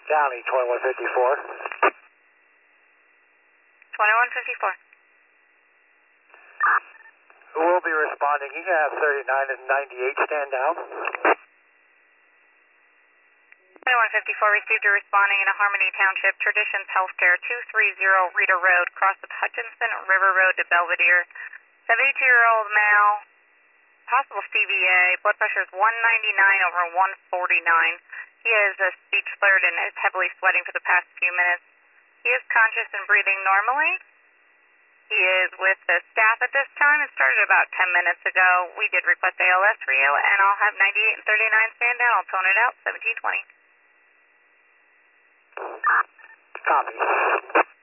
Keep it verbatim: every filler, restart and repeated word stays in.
Downey, twenty-one fifty-four. twenty-one fifty-four. Who will be responding? You can have thirty-nine and ninety-eight stand down. twenty-one fifty-four received a responding in a Harmony Township, Traditions Healthcare, two thirty Rita Road, cross of Hutchinson River Road to Belvedere. seventy-two-year-old male, possible C V A, blood pressure is one ninety-nine over one forty-nine. He has a speech slurred and is heavily sweating for the past few minutes. He is conscious and breathing normally. He is with the staff at this time and started about ten minutes ago. We did request A L S for you, and I'll have ninety-eight and thirty-nine stand down. I'll tone it out, seventeen twenty. Copy.